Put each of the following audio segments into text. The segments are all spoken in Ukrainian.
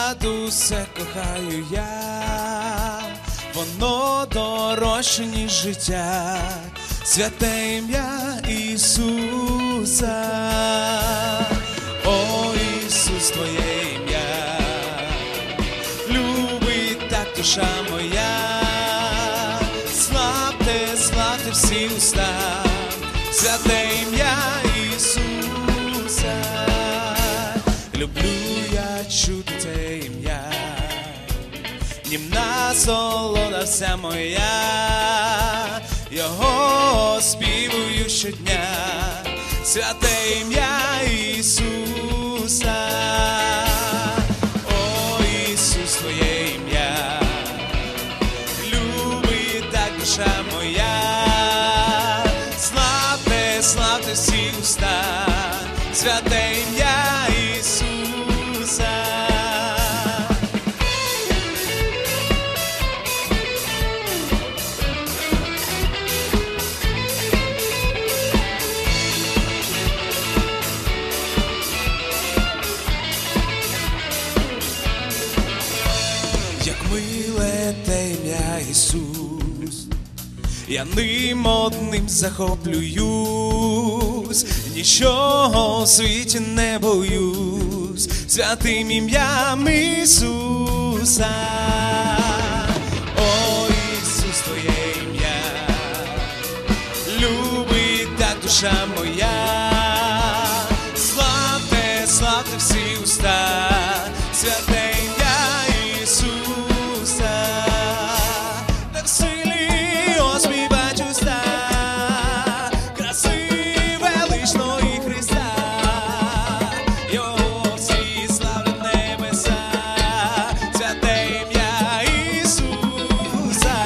понад усе кохаю я, воно дорожче, ніж життя, святе ім'я Ісуса. О, Ісус, Твоє ім'я, любить так душа моя, славте, славте всі уста, святе ім'я Ісуса. Люблю я чути те ім'я, німна солода вся моя, його співую щодня, святе ім'я Ісуса. О, Ісус, Твоє ім'я, любить так душа моя, славте, славте всі уста, святе ім'я Ісуса. Як миле те ім'я Ісус, я ним одним захоплююсь, нічого в світі не боюсь, святим ім'ям Ісуса. О, Ісус, Твоє ім'я, любить так душа моя, славте, славте всі уста, святе ім'я Ісуса. Так в силі оспівать уста краси величної Христа, його всі славлять небеса, святе ім'я Ісуса.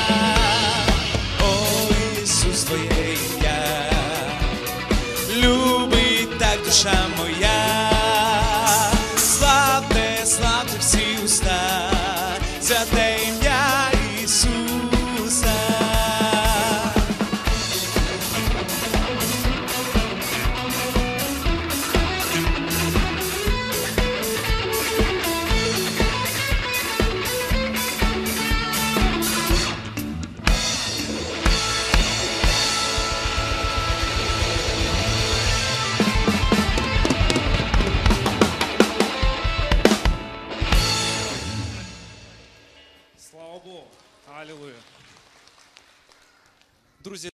О, Ісус, Твоє ім'я, любить так душа моя, славте, славте всі уста, святе ім'я